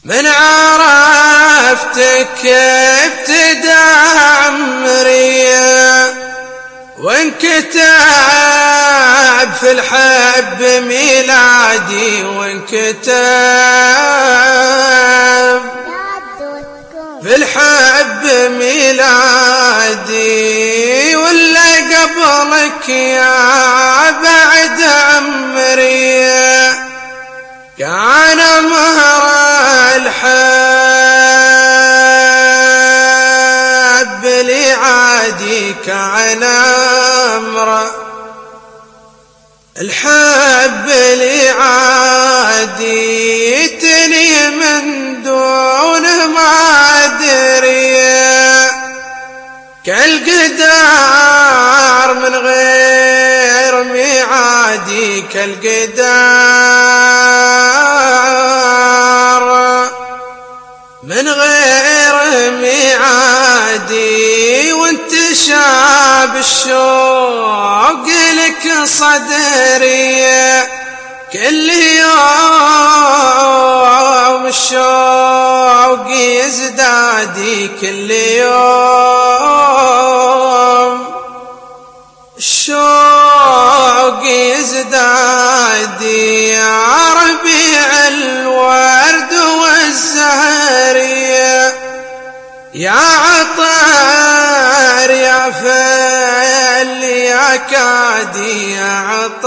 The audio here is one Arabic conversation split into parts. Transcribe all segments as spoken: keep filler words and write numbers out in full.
من عرفتك ابتدى عمري وانكتب في الحب ميلادي، وانكتب في الحب ميلادي، ولا قبلك يا بعد عمري كان مهر الحب لي عادي، كان امر الحب لي عادي، تني من دون ما ادري كالقدار من غير ميعادي، كالقدار من غير ميعادي، وانتشاب الشوق لك صدري، كل يوم الشوق يزدادي، كل يوم الشوق يزدادي، يا ربيع الورد والزهري، يا عطار يا فل يا كادي، يا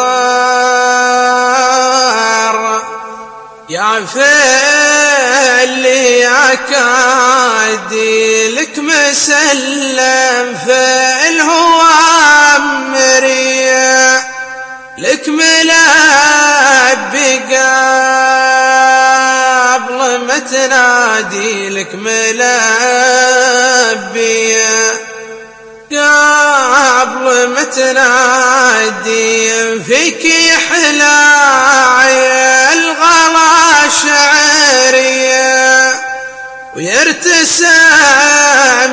عطار يا فل يا كادي، لك مسلم في الهوى أمري، لك ملبي قبل ما تنادي، لك ملبي قبل ما تنادي، فيك يحلى الغلا شعري، ويرتسم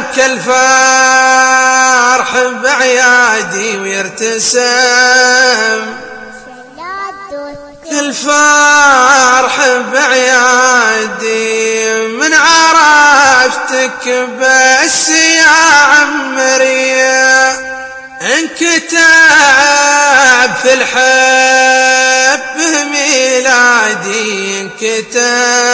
كالفرح بعيادي، ويرتسم كالفرح بعيادي، من عرفتك بس يا عمري انكتب في الحب ميلادي، انكتب